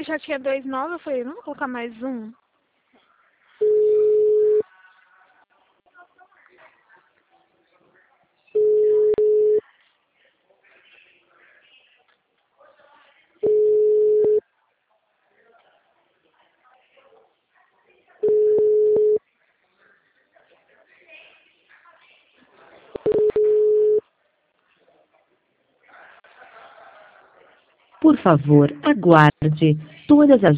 ele já tinha 2,9, eu falei, não vou colocar mais um. Por favor, aguarde. Todas as